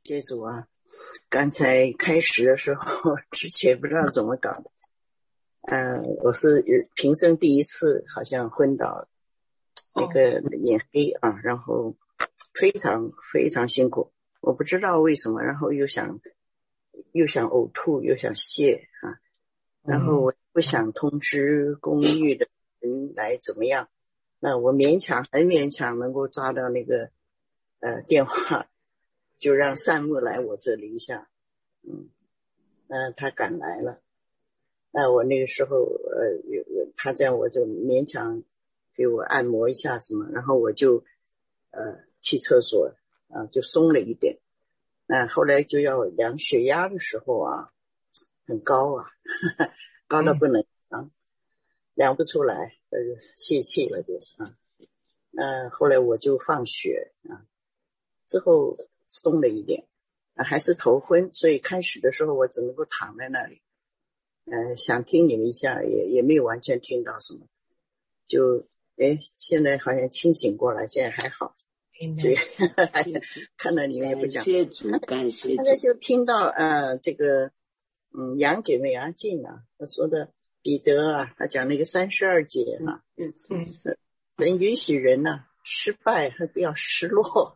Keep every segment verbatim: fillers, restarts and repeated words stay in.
谢主啊！刚才开始的时候，之前不知道怎么搞的，呃，我是平生第一次好像昏倒，那个眼黑啊，然后非常非常辛苦，我不知道为什么，然后又想又想呕吐，又想泻啊，然后我不想通知公寓的人来怎么样，那我勉强很勉强能够抓到那个呃电话。就让善牧来我这里一下，嗯，那他赶来了，那我那个时候呃，他这样我就勉强给我按摩一下什么，然后我就呃去厕所啊，就松了一点。那后来就要量血压的时候啊，很高啊，呵呵高到不能啊，量不出来，呃，泄气了就啊。那后来我就放血啊，之后松了一点，啊，还是头昏，所以开始的时候我只能够躺在那里，呃，想听你们一下，也也没有完全听到什么，就，哎，现在好像清醒过来，现在还好，所以看到你们也不讲， 感谢主，感谢主。 现在就听到呃这个，嗯，杨姐妹阿静啊，她说的彼得啊，他讲那个三十二节哈， 嗯嗯， 能允许人呢、啊、失败，还不要失落。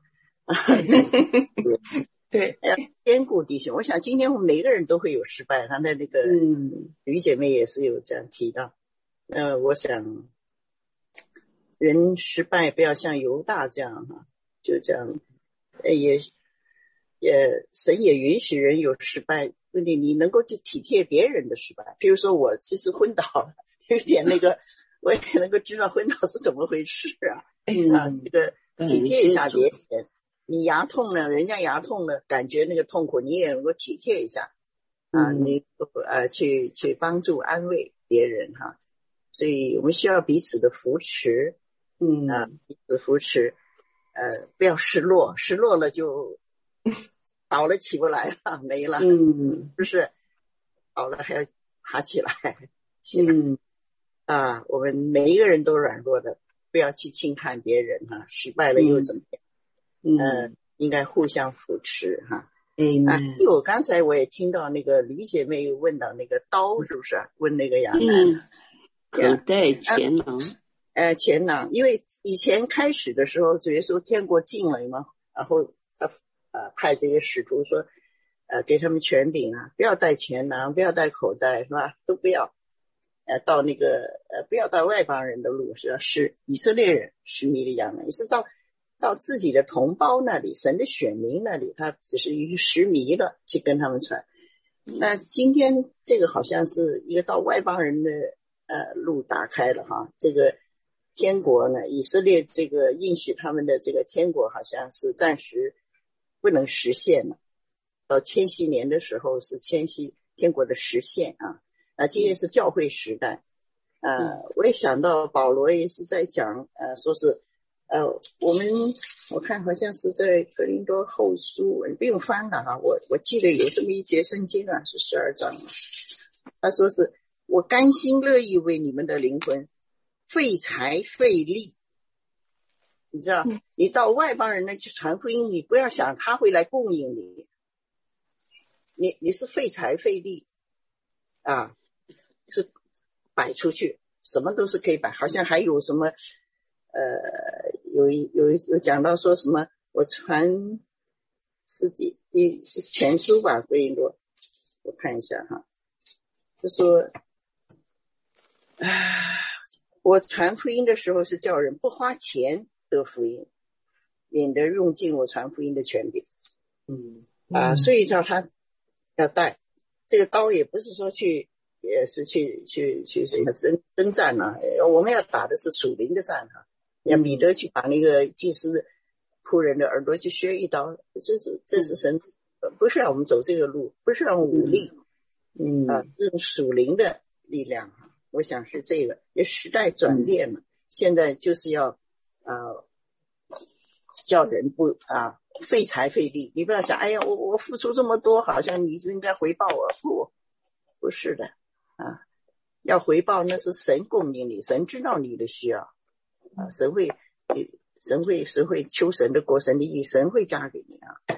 对， 要兼顾弟兄。我想今天我们每个人都会有失败，刚才那个吕姐妹也是有这样提到。呃，我想人失败不要像犹大这样哈，就这样，呃，也也神也允许人有失败，你你能够去体贴别人的失败。比如说我其实昏倒了，有点那个，我也能够知道昏倒是怎么回事啊，啊，这个体贴一下别人。你牙痛了，人家牙痛了，感觉那个痛苦，你也能够体贴一下啊，你呃去去帮助安慰别人哈，所以我们需要彼此的扶持，嗯啊，彼此扶持，呃，不要失落，失落了就倒了起不来了，没了，嗯，不是倒了还要爬起来，起来，嗯啊，我们每一个人都软弱的，不要去轻看别人哈，失败了又怎么样？嗯，呃，应该互相扶持哈。嗯啊，因为我刚才我也听到那个吕姐妹问到那个刀是不是啊？问那个杨楠， 嗯，口袋钱囊， 呃，呃钱囊，因为以前开始的时候，主耶稣天国近了嘛，然后呃呃派这些使徒说，呃给他们权柄啊，不要带钱囊，不要带口袋，是吧？都不要，呃到那个呃不要到外邦人的路，是要使以色列人使迷的羊呢，也是到。到自己的同胞那里，神的选民那里，他只是一个识迷了去跟他们传。那今天这个好像是一个到外邦人的呃路打开了哈，这个天国呢，以色列这个应许他们的这个天国好像是暂时不能实现了，到千禧年的时候是千禧天国的实现啊。那今天是教会时代，呃，我也想到保罗也是在讲，呃，说是。呃，我们我看好像是在哥林多后书，不用翻了哈，我我记得有这么一节圣经啊，是十二章，他说是我甘心乐意为你们的灵魂费财费力，你知道，你到外邦人那去传福音，你不要想他会来供应你，你你是费财费力啊，是摆出去，什么都是可以摆，好像还有什么。呃，有有有讲到说什么？我传是第第全书吧，哥林多，我看一下哈，就说啊，我传福音的时候是叫人不花钱得福音，免得用尽我传福音的权柄。嗯啊，所以叫他要带这个刀，也不是说去，也是去去去什么征征战啊，我们要打的是属灵的战哈。让彼得去把那个祭司仆人的耳朵去削一刀，这是这是神，不是让我们走这个路，不是让武力，嗯啊，这种属灵的力量，我想是这个。也时代转变了，嗯、现在就是要啊、呃、叫人不啊费财费力，你不要想，哎呀，我我付出这么多，好像你就应该回报我，不不是的啊，要回报那是神供应你，神知道你的需要。啊，神会，神会，神会求神的国，神的意，神会加给你啊。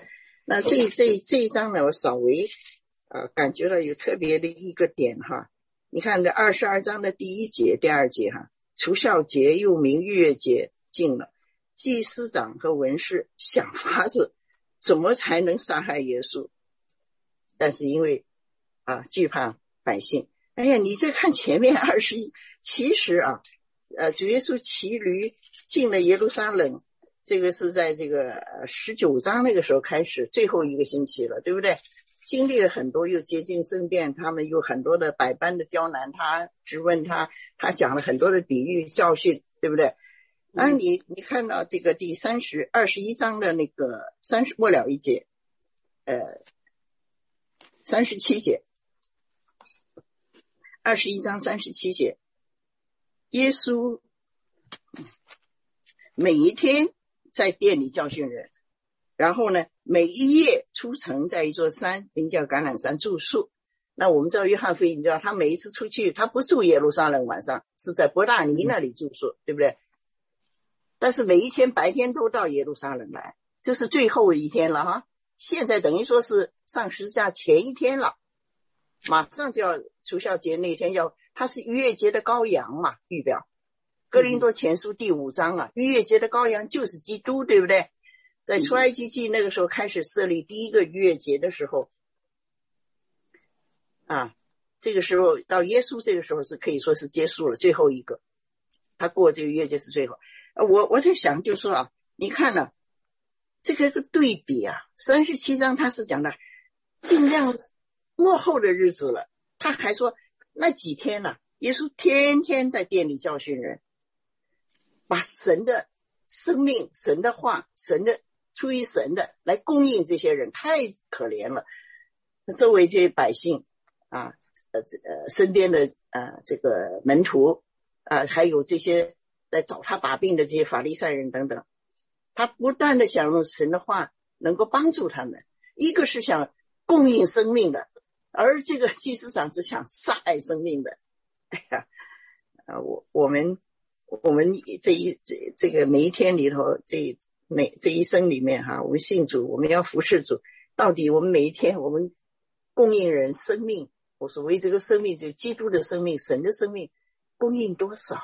那这这这一章呢，我稍微呃感觉到有特别的一个点哈。你看这二十二章的第一节、第二节哈，除酵节又名逾越节近了，祭司长和文士想法子怎么才能杀害耶稣，但是因为啊惧怕百姓。哎呀，你再看前面二十一，其实啊，呃，主耶稣骑驴进了耶路撒冷，这个是在这个十九章那个时候开始，最后一个星期了，对不对？经历了很多，又接近圣殿，他们有很多的百般的刁难他，质问他，他讲了很多的比喻教训，对不对？啊，你你看到这个第三十二十一章的那个三十末了一节，呃，三十七节，二十一章三十七节，耶稣每一天在店里教训人，然后呢，每一夜出城，在一座山名叫橄榄山住宿。那我们知道约翰福音，你知道他每一次出去，他不住耶路撒冷，晚上是在伯大尼那里住宿，嗯、对不对？但是每一天白天都到耶路撒冷来，这是最后一天了哈。现在等于说是上十字架前一天了，马上就要除酵节那天要，他是逾越节的羔羊嘛，预表。哥林多前书第五章啊，逾越节的羔羊就是基督，对不对？在出埃及记那个时候开始设立第一个逾越节的时候啊，这个时候到耶稣这个时候是可以说是结束了最后一个，他过这个逾越节是最后。我我在想就说啊，你看呢、啊，这个个对比啊，三十七章他是讲的尽量末后的日子了，他还说那几天呢、啊，耶稣天天在店里教训人，把神的生命、神的话、神的出于神的来供应这些人，太可怜了。周围这些百姓啊，呃呃身边的呃这个门徒啊，还有这些在找他把柄的这些法利赛人等等，他不断的想用神的话能够帮助他们，一个是想供应生命的，而这个祭司长只想杀害生命的。哎呀，啊，我我们我们这一这这个每一天里头，这每这一生里面哈，我们信主，我们要服侍主，到底我们每一天我们供应人生命，我所谓这个生命就是基督的生命，神的生命，供应多少？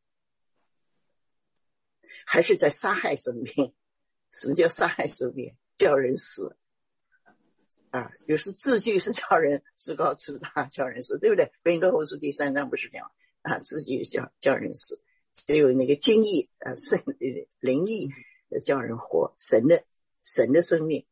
还是在杀害生命？什么叫杀害生命？叫人死啊！有时字句是叫人自高自大，叫人死，对不对？哥林多后书第三章不是这样啊？字句叫叫人死，只有那个经义啊，圣灵意叫人活。神的神的生命，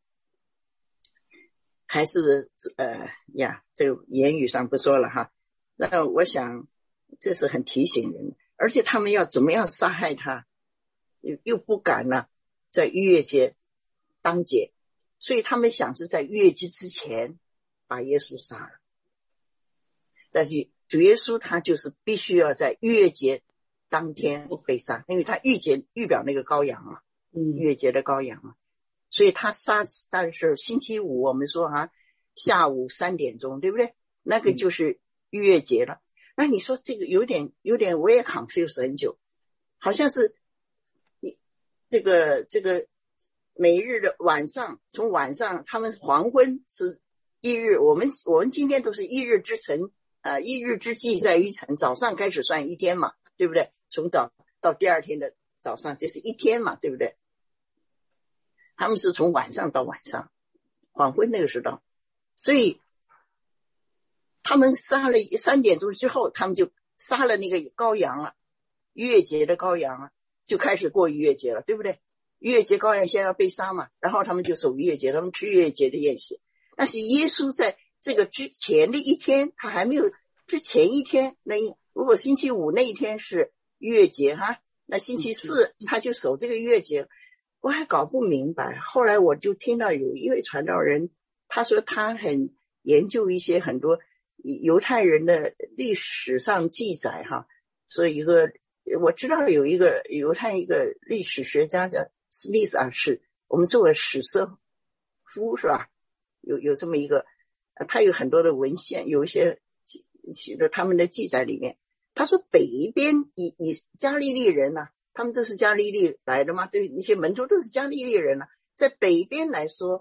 还是呃呀，这个言语上不说了哈。那我想这是很提醒人，而且他们要怎么样杀害他？又又不敢呢，在逾越节当节，所以他们想是在逾越节之前把耶稣杀了。但是主耶稣他就是必须要在逾越节当天被杀，因为他预节预表那个羔羊嘛，逾越节的羔羊嘛，所以他杀，但是星期五我们说啊，下午三点钟，对不对？那个就是逾越节了。那你说这个有点有点我也 confuse 很久，好像是这个这个每日的晚上，从晚上他们黄昏是一日，我们我们今天都是一日之晨，呃，一日之计在于晨，早上开始算一天嘛，对不对？从早到第二天的早上，这是一天嘛，对不对？他们是从晚上到晚上，黄昏那个时候，所以他们杀了三点钟之后，他们就杀了那个羔羊了，逾越节的羔羊啊。就开始过逾越节了，对不对？逾越节羔羊先要被杀嘛，然后他们就守逾越节，他们吃逾越节的宴席。但是耶稣在这个之前的一天，他还没有之前一天，那如果星期五那一天是逾越节哈，那星期四他就守这个逾越节，我还搞不明白。后来我就听到有一位传道人，他说他很研究一些很多犹太人的历史上记载哈，所以一个。我知道有一个犹太一个历史学家叫 Smith 啊，是我们作为史瑟夫是吧？有有这么一个，呃，他有很多的文献，有一些许多他们的记载里面，他说北边以以加利利人呢、啊，他们都是加利利来的嘛，对，那些门徒都是加利利人呢、啊，在北边来说，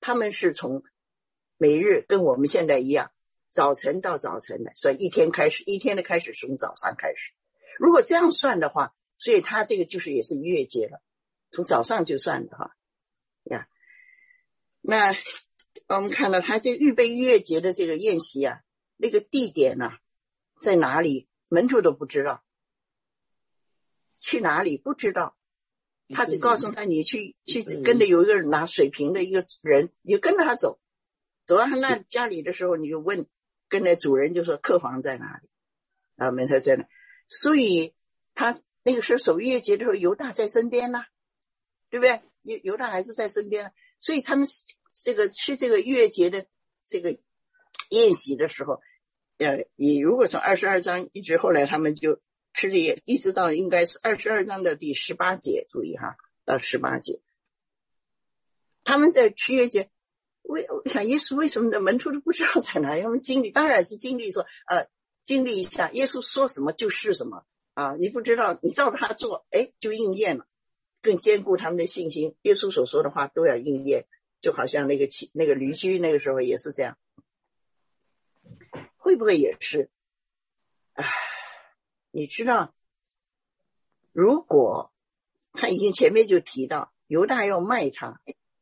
他们是从每日跟我们现在一样，早晨到早晨的，所以一天开始，一天的开始是从早上开始。如果这样算的话，所以他这个就是也是月节了，从早上就算的哈呀。那我们看到他这预备月节的这个宴席啊，那个地点啊在哪里，门徒都不知道，去哪里不知道，他只告诉他你去去跟着有一个人拿水瓶的一个人，你就跟着他走，走到他那家里的时候，你就问跟着主人就说客房在哪里啊，门徒在哪。所以他那个时候守逾越节的时候，犹大在身边呢、啊，对不对？犹犹大还是在身边，所以他们这个吃这个逾越节的这个宴席的时候，呃，你如果从二十二章一直后来他们就吃这个，一直到应该是二十二章的第十八节，注意哈，到十八节，他们在吃逾越节。为我想耶稣为什么的门徒都不知道在哪里？他们经历当然是经历说，呃，经历一下耶稣说什么就是什么啊！你不知道，你照着他做，哎，就应验了，更坚固他们的信心。耶稣所说的话都要应验，就好像那个那个驴驹那个时候也是这样，会不会也是？啊，你知道，如果他已经前面就提到犹大要卖他。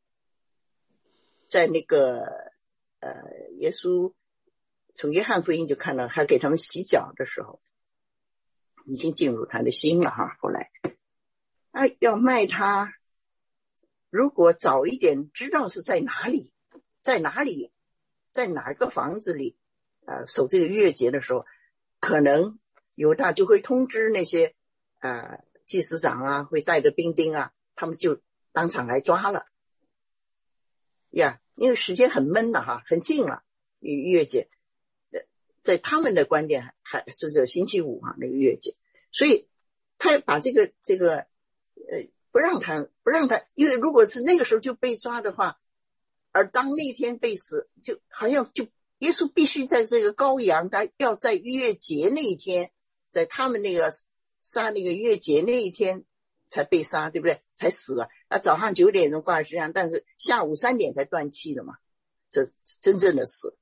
在那个呃，耶稣从约翰福音就看到他给他们洗脚的时候，已经进入他的心了哈。后来啊，要卖他，如果早一点知道是在哪里，在哪里，在哪个房子里，呃，守这个逾越节的时候，可能犹大就会通知那些呃祭司长啊，会带着兵丁啊，他们就当场来抓了呀。因为时间很闷了哈，很近了，逾越节，在他们的观点还是这星期五啊，那个逾越节，所以他把这个这个呃不让他不让他，因为如果是那个时候就被抓的话，而当那天被死，就好像就耶稣必须在这个羔羊，他要在逾越节那一天，在他们那个杀那个逾越节那一天才被杀，对不对？才死了。啊，早上九点钟挂石上，但是下午三点才断气的嘛，这真正的死。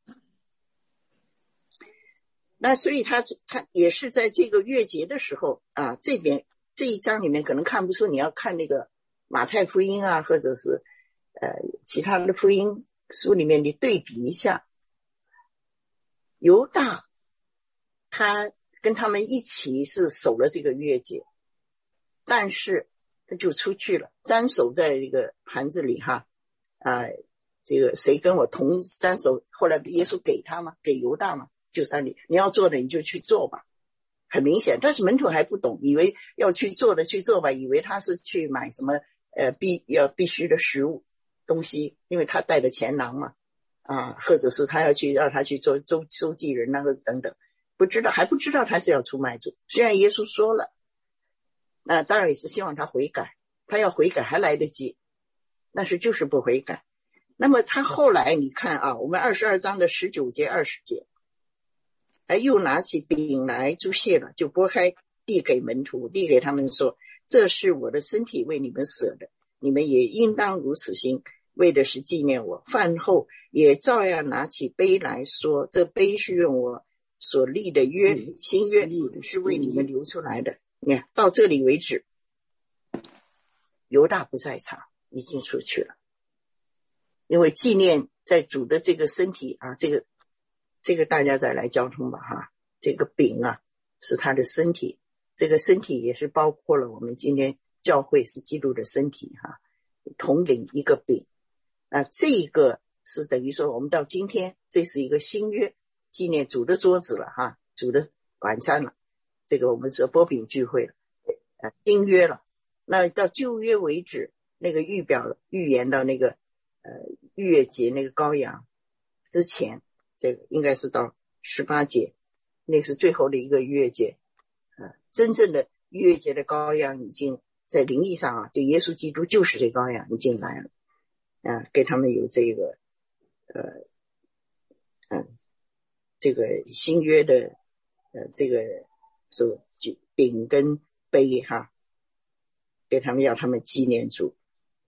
那所以他他也是在这个月节的时候啊，这边这一章里面可能看不出，你要看那个马太福音啊，或者是呃其他的福音书里面你对比一下，犹大他跟他们一起是守了这个月节，但是他就出去了，沾手在这个盘子里哈，啊、呃，这个谁跟我同沾手？后来耶稣给他吗？给犹大吗？就三里，你要做的你就去做吧，很明显。但是门徒还不懂，以为要去做的去做吧，以为他是去买什么呃必要必须的食物东西，因为他带的钱囊嘛，啊，或者是他要去让他去做周收寄人那个等等，不知道还不知道他是要出卖主。虽然耶稣说了。那当然也是希望他悔改，他要悔改还来得及，但是就是不悔改。那么他后来你看啊，我们二十二章的十九节二十节，哎，又拿起饼来祝谢了，就拨开递给门徒，递给他们说，这是我的身体为你们舍的，你们也应当如此行，为的是纪念我。饭后也照样拿起杯来说，这杯是用我所立的约，新约是为你们流出来的。你看到这里为止，犹大不在场，已经出去了。因为纪念在主的这个身体啊，这个这个大家再来交通吧哈。这个饼啊是他的身体，这个身体也是包括了我们今天教会是基督的身体哈，统领一个饼啊，这个是等于说我们到今天这是一个新约纪念主的桌子了哈，主的晚餐了。这个我们说波饼聚会了，呃，新约了。那到旧约为止，那个预表预言到那个呃逾越节那个羔羊之前，这个应该是到十八节，那是最后的一个逾越节。呃，真正的逾越节的羔羊已经在灵意上啊，就耶稣基督就是这羔羊已经来了啊，给他们有这个呃嗯这个新约的呃这个。说饼跟杯哈，给他们要他们纪念主。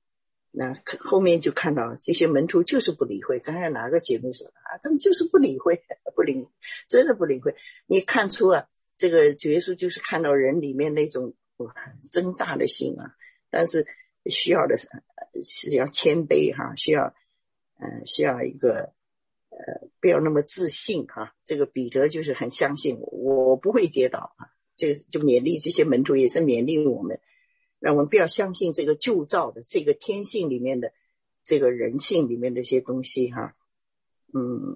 那后面就看到这些门徒就是不理会，刚才哪个姐妹说啊，他们就是不理会，不理，真的不理会。你看出啊，这个主耶稣就是看到人里面那种哇增大的心啊，但是需要的是要谦卑哈、啊，需要呃需要一个呃不要那么自信哈、啊。这个彼得就是很相信我，我不会跌倒啊，这个就勉励这些门徒，也是勉励我们。让我们不要相信这个旧造的这个天性里面的这个人性里面的一些东西哈，嗯，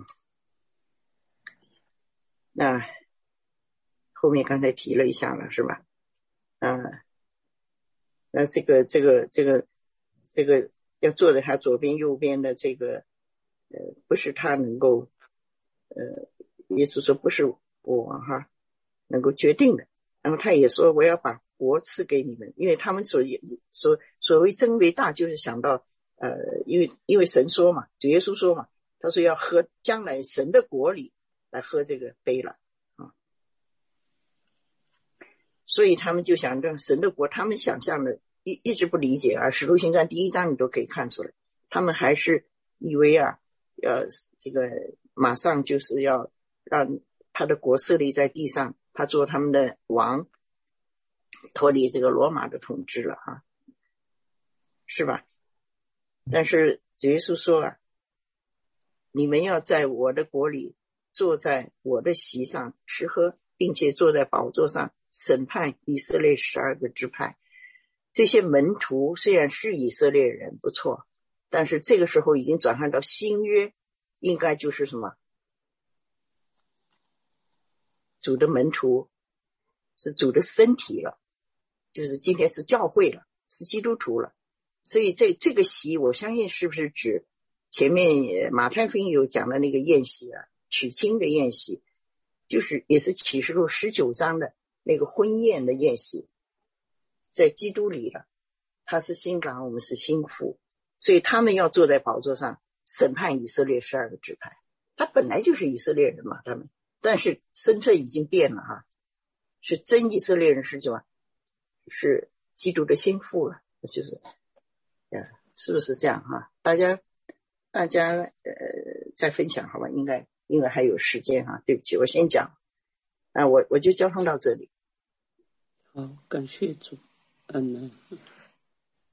那后面刚才提了一下了是吧？啊，那这个这个这个这个要坐在他左边右边的这个呃，不是他能够呃，耶稣说不是我哈能够决定的，然后他也说我要把国赐给你们，因为他们所所所谓真为大，就是想到呃，因为因为神说嘛，主耶稣说嘛，他说要喝将来神的国里来喝这个杯了啊，所以他们就想让神的国，他们想象的一一直不理解啊，使徒行传第一章你都可以看出来，他们还是以为啊，呃，这个马上就是要让他的国设立在地上，他做他们的王。脱离这个罗马的统治了啊，是吧？但是主耶稣说啊，你们要在我的国里坐在我的席上吃喝，并且坐在宝座上审判以色列十二个支派。这些门徒虽然是以色列人不错，但是这个时候已经转换到新约，应该就是什么？主的门徒是主的身体了，就是今天是教会了，是基督徒了。所以这这个席我相信是不是指前面马太福音有讲的那个宴席啊，娶亲的宴席，就是也是启示录十九章的那个婚宴的宴席，在基督里了，他是新郎，我们是新妇，所以他们要坐在宝座上审判以色列十二个支派。他本来就是以色列人嘛，他们，但是身份已经变了哈，是真以色列人，是什么？是基督的心腹了，就是呃，是不是这样哈？大家大家呃再分享好吧，应该因为还有时间哈，对不起，我先讲啊，我我就交通到这里。 好，感谢主，阿门。